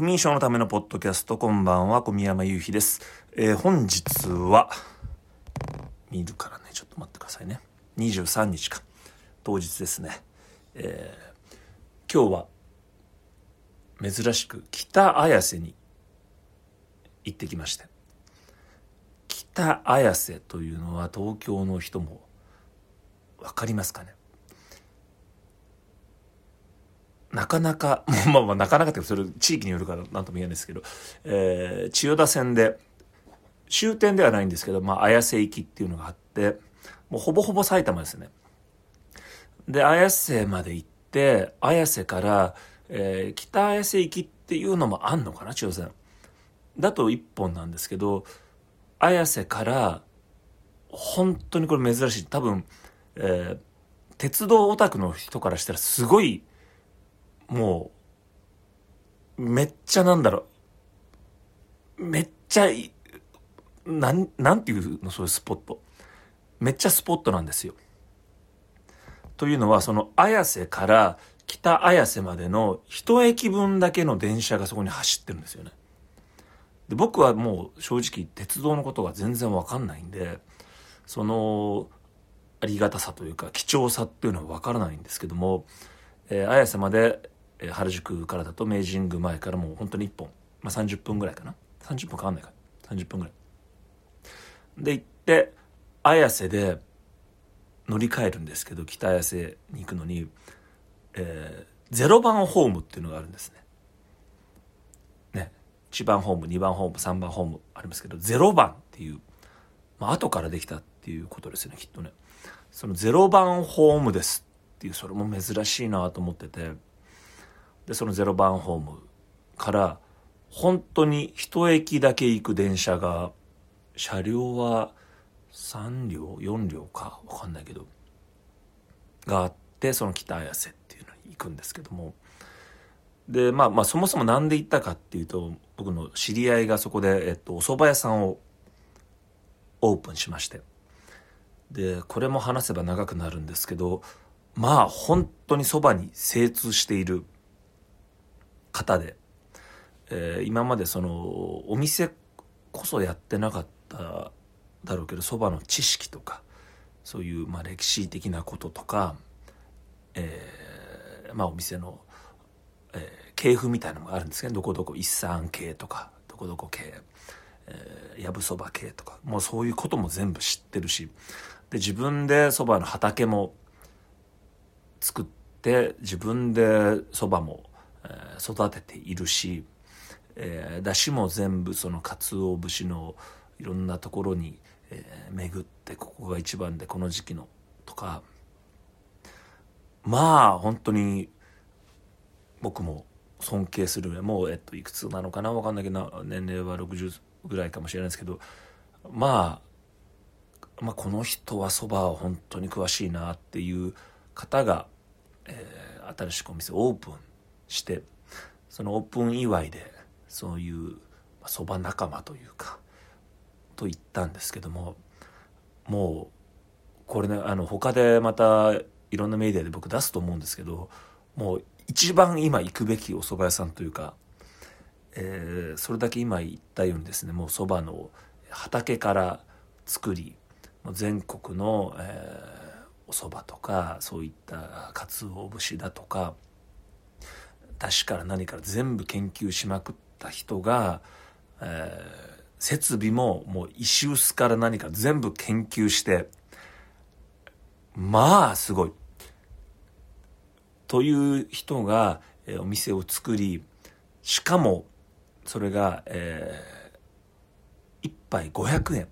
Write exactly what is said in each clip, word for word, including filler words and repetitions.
不眠症のためのポッドキャスト、こんばんは、小宮山雄飛です。えー、本日は見るからね、ちょっと待ってくださいね。にじゅうさんにちか、当日ですね。えー、今日は珍しく北綾瀬に行ってきまして、北綾瀬というのは東京の人も分かりますかね。なかなか、まあまあなかなかってそれ地域によるからなんとも言えないですけど、えー、千代田線で終点ではないんですけど、まあ綾瀬行きっていうのがあって、もうほぼほぼ埼玉ですね。で綾瀬まで行って、綾瀬から、えー、北綾瀬行きっていうのもあんのかな、千代田線だと一本なんですけど、綾瀬から本当にこれ珍しい、多分、えー、鉄道オタクの人からしたらすごい、もうめっちゃなんだろうめっちゃいなんなんていうの、そういうスポットめっちゃスポットなんですよ。というのは、その綾瀬から北綾瀬までの一駅分だけの電車がそこに走ってるんですよね。で僕はもう正直鉄道のことが全然わかんないんで、そのありがたさというか貴重さっていうのはわからないんですけども、えー、綾瀬まで原宿からだと明治神宮前からもう本当にいっぽん、まあ、さんじゅっぷんぐらいかな、さんじゅっぷんかかんないか、さんじゅっぷんぐらいで行って、綾瀬で乗り換えるんですけど、北綾瀬に行くのに、えー、ゼロばんホームっていうのがあるんですね。ね、いちばんホーム、にばんホーム、さんばんホームありますけど、ゼロばんっていう、まあ後からできたっていうことですよね、きっとね。そのゼロばんホームですっていう、それも珍しいなと思ってて、でそのゼロばんホームから本当に一駅だけ行く電車が、車両はさんりょうよんりょうか分かんないけどがあって、その北綾瀬っていうのに行くんですけども、でまあまあそもそもなんで行ったかっていうと、僕の知り合いがそこで、えっと、お蕎麦屋さんをオープンしまして、でこれも話せば長くなるんですけど、まあ本当に蕎麦に精通している方で、えー、今までそのお店こそやってなかっただろうけど、蕎麦の知識とかそういうまあ歴史的なこととか、えー、まあお店の、えー、系譜みたいなのがあるんですけど、どこどこ一山系とかどこどこ系、えー、やぶそば系とか、もうそういうことも全部知ってるし、で自分で蕎麦の畑も作って自分で蕎麦も育てているし、えー、出汁も全部その鰹節のいろんなところに、えー、巡って、ここが一番でこの時期のとか、まあ本当に僕も尊敬する。もう、えっと、いくつなのかな分かんないけど、年齢はろくじゅうぐらいかもしれないですけど、まあ、まあこの人は蕎麦は本当に詳しいなっていう方が、えー、新しくお店をオープンして、そのオープン祝いでそういう蕎麦仲間というかと言ったんですけども、もうこれね、あの他でまたいろんなメディアで僕出すと思うんですけど、もう一番今行くべきお蕎麦屋さんというか、えー、それだけ今言ったようにですね、もう蕎麦の畑から作り、全国の、えー、お蕎麦とかそういった鰹節だとか出汁から何から全部研究しまくった人が、えー、設備ももう石臼から何か全部研究して、まあすごいという人が、えー、お店を作り、しかもそれが、えー、いっぱいごひゃくえん、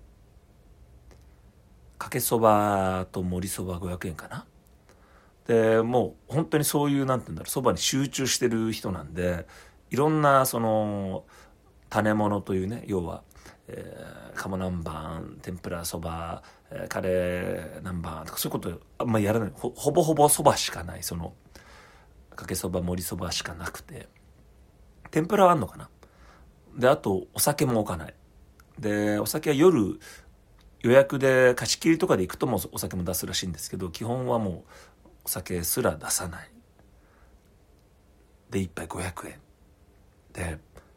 かけそばと盛りそばごひゃくえんかな。でもう本当にそういう、なんていうんだろう、そばに集中してる人なんで、いろんなその種物というね、要は、えー、鴨南蛮、天ぷらそば、えー、カレー南蛮とかそういうことあんまりやらない。 ほ, ほぼほぼそばしかない、そのかけそば盛りそばしかなくて、天ぷらはあんのかな。であとお酒も置かない。でお酒は夜予約で貸し切りとかで行くともお酒も出すらしいんですけど、基本はもうお酒すら出さないで、一杯ごひゃくえんで、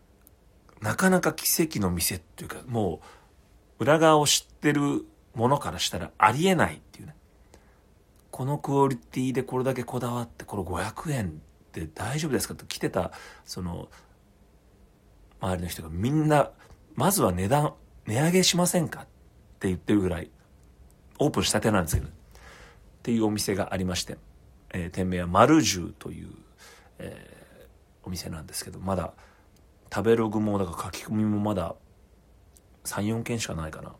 なかなか奇跡の店っていうか、もう裏側を知ってるものからしたらありえないっていうね。このクオリティでこれだけこだわって、これごひゃくえんって大丈夫ですかって来てた、その周りの人がみんな、まずは値段値上げしませんかって言ってるぐらい、オープンしたてなんですけど、っていうお店がありまして、えー、店名は丸十という、えー、お店なんですけど、まだ食べログもだから書き込みもまださん、よんけんしかないかな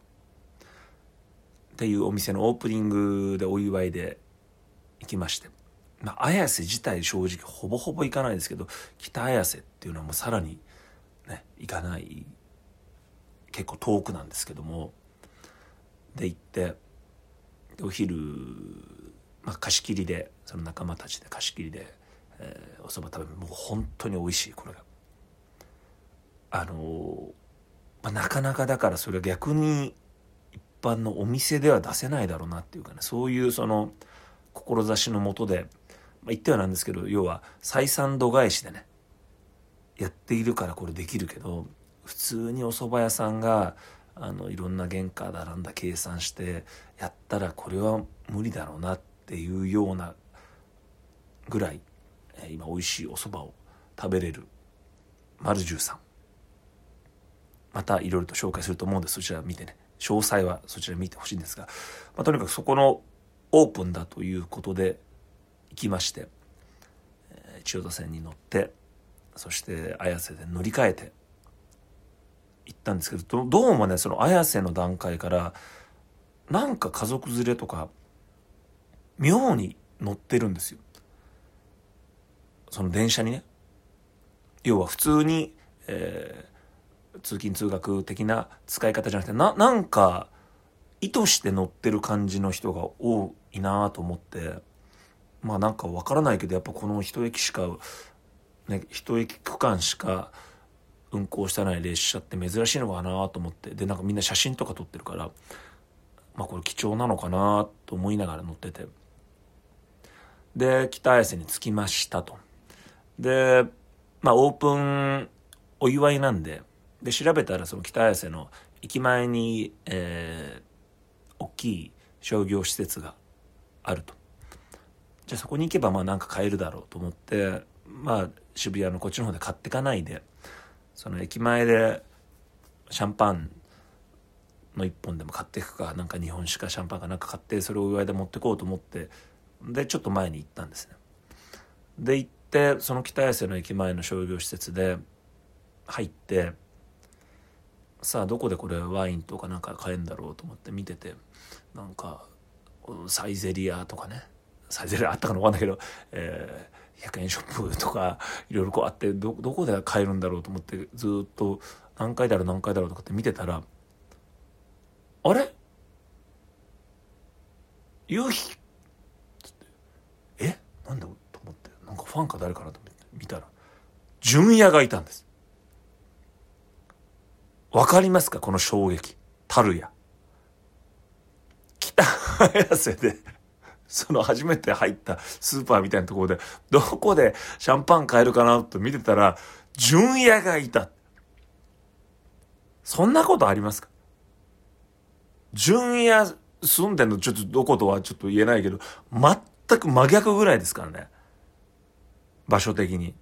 っていうお店のオープニングでお祝いで行きまして、まあ、綾瀬自体正直ほぼほぼ行かないですけど、北綾瀬っていうのはもうさらにね行かない、結構遠くなんですけども、で行ってでお昼、まあ、貸し切りで、その仲間たちで貸し切りで、えー、お蕎麦食べる。もう本当に美味しい。これがあのーまあ、なかなかだからそれは逆に一般のお店では出せないだろうなっていうかね、そういうその志のもとで、まあ、言ってはなんですけど、要は採算度外視でねやっているからこれできるけど、普通にお蕎麦屋さんがあのいろんな原価だなんだ計算してやったらこれは無理だろうなっていうようなぐらい、えー、今美味しいお蕎麦を食べれる丸十さん、またいろいろと紹介すると思うんで、そちら見てね、詳細はそちら見てほしいんですが、まあ、とにかくそこのオープンだということで行きまして、えー、千代田線に乗って、そして綾瀬で乗り換えて行ったんですけど、どうもねその綾瀬の段階からなんか家族連れとか妙に乗ってるんですよ、その電車にね。要は普通に、えー、通勤通学的な使い方じゃなくて、ななんか意図して乗ってる感じの人が多いなと思って、まあなんかわからないけど、やっぱこの一駅しかね一駅区間しか運行してない列車って珍しいのかなと思って、でなんかみんな写真とか撮ってるから、まあこれ貴重なのかなと思いながら乗ってて、で北綾瀬に着きましたと。でまあオープンお祝いなんで、で調べたらその北綾瀬の駅前に、えー、大きい商業施設があると。じゃあそこに行けばまあなんか買えるだろうと思って、まあ渋谷のこっちの方で買ってかないで、その駅前でシャンパンの一本でも買っていくか、なんか日本酒かシャンパンかなんか買って、それをお祝いで持ってこうと思って、でちょっと前に行ったんですね。で行ってその北綾瀬の駅前の商業施設で入って、さあどこでこれワインとかなんか買えるんだろうと思って見てて、なんかサイゼリアとかね、サイゼリアあったかな分かんないけど、えー、ひゃくえんショップとかいろいろこうあって、 ど, どこで買えるんだろうと思ってずっと何回だろう何回だろうとかって見てたら、あれ夕日っつって、えなんだと思って、なんかファンか誰かなと思って見たら純也がいたんです。わかりますかこの衝撃たるや。北綾瀬でその初めて入ったスーパーみたいなところでどこでシャンパン買えるかなと見てたら純也がいた。そんなことありますか？純也住んでんのちょっとどことはちょっと言えないけど、全く真逆ぐらいですからね、場所的に。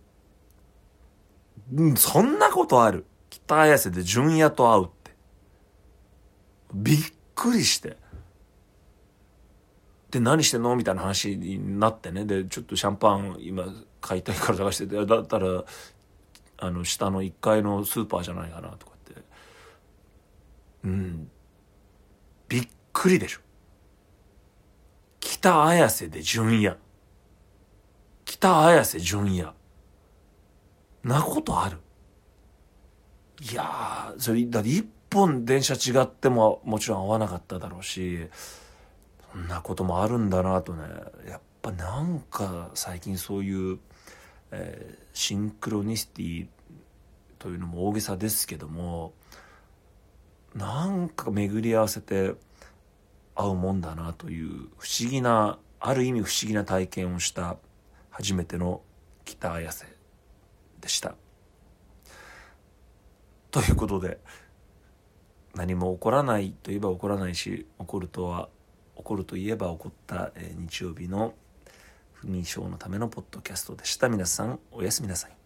うん、そんなことある？北綾瀬で純也と会うって。びっくりして。で、何してんのみたいな話になってね。で、ちょっとシャンパン今買いたいから探してて、だったら、あの、下のいっかいのスーパーじゃないかなとかって。うん。びっくりでしょ。北綾瀬で純也。北綾瀬純也。なことある？いやー、それだって一本電車違ってももちろん合わなかっただろうし、そんなこともあるんだなとね。やっぱなんか最近そういう、えー、シンクロニシティというのも大げさですけども、なんか巡り合わせて合うもんだなという不思議な、ある意味不思議な体験をした初めての北綾瀬でした。 ということで、何も起こらないといえば起こらないし、起こるとは起こるといえば起こった、えー、日曜日の不眠症のためのポッドキャストでした。皆さんおやすみなさい。